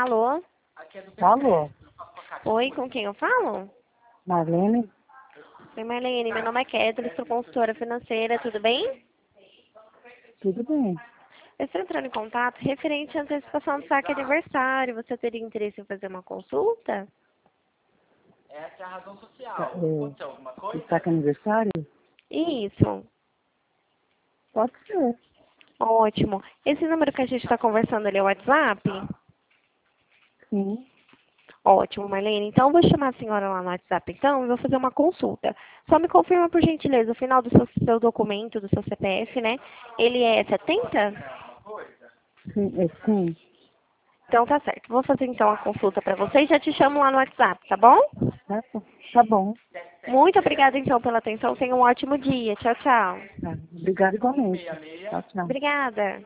Alô? Alô, Oi, com quem eu falo? Marlene? Oi, Marlene. Meu nome é Kathleen, sou consultora financeira, tudo bem? Tudo bem? Eu estou entrando em contato referente à antecipação do saque aniversário. Você teria interesse em fazer uma consulta? Essa é a razão Tá, social. Aconteceu alguma coisa? Está com aniversário? Isso. Pode ser. Ótimo. Esse número que a gente está conversando ali é o WhatsApp? Sim. Ótimo, Marlene. Então, eu vou chamar a senhora lá no WhatsApp, então, e vou fazer uma consulta. Só me confirma, por gentileza, o final do seu documento, do seu CPF, né? Ele é 70? Sim, sim. Então, tá certo. Vou fazer, então, a consulta para você e já te chamo lá no WhatsApp, tá bom? Tá bom. Muito obrigada, então, pela atenção. Tenha um ótimo dia. Tchau, tchau. Tá. Obrigada igualmente. Tchau, tchau. Obrigada.